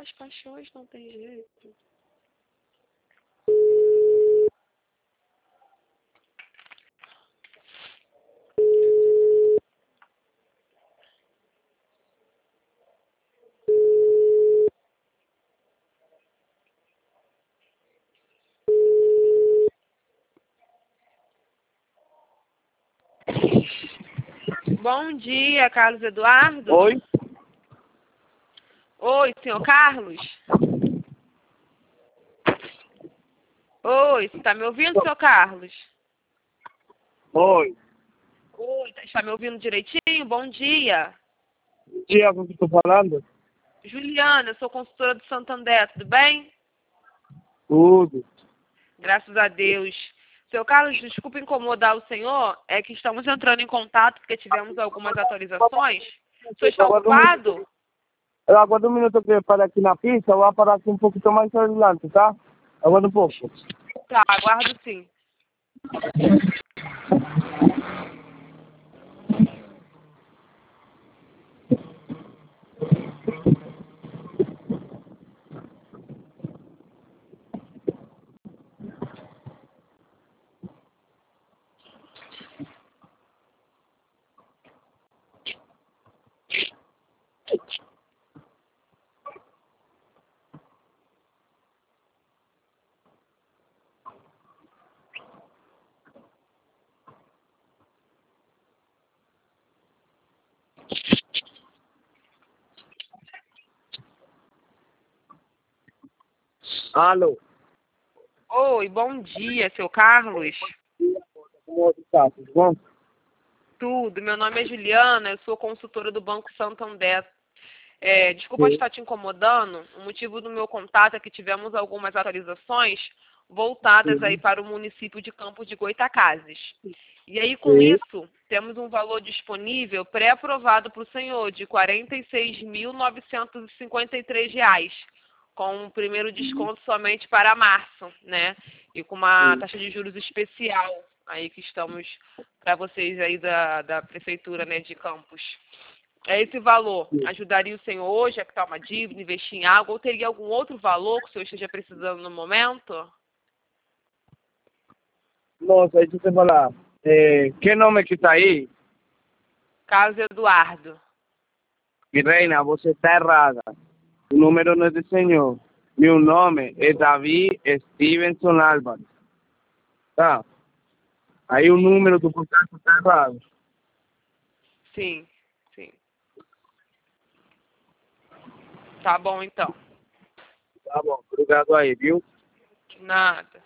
As paixões não tem jeito. Bom dia, Carlos Eduardo. Oi? Oi, senhor Carlos? Oi, você está me ouvindo, senhor Carlos? Oi. Oi, está me ouvindo direitinho? Bom dia. Bom dia, com que estou falando? Juliana, eu sou consultora do Santander, tudo bem? Tudo. Graças a Deus. Seu Carlos, desculpa incomodar o senhor, é que estamos entrando em contato porque tivemos algumas atualizações. O senhor está ocupado? Eu aguardo um minuto que eu pare aqui na pista, eu vou parar aqui um pouquinho mais adelante, tá? Aguarda um pouco. Tá, aguardo sim. Alô? Oi, bom dia, seu Carlos. Como você está? Tudo bom? Tudo, meu nome é Juliana, eu sou consultora do Banco Santander. Desculpa Sim. estar te incomodando, o motivo do meu contato é que tivemos algumas atualizações voltadas aí Sim. para o município de Campos de Goytacazes. E aí, com Sim. isso, temos um valor disponível pré-aprovado para o senhor de R$ 46.953, com o primeiro desconto somente para março, né? E com uma Sim. taxa de juros especial aí que estamos para vocês aí da Prefeitura, né, de Campos. Esse valor ajudaria o senhor hoje a quitar uma dívida, investir em algo, ou teria algum outro valor que o senhor esteja precisando no momento? Nossa, deixa eu te falar. Que nome que está aí? Carlos Eduardo. Mi reina, você está errada. O número não é do senhor. Meu nome é David Stevenson Álvares. Tá? Aí o número do contato está errado. Sim, sim. Tá bom, então. Tá bom, obrigado aí, viu? Nada.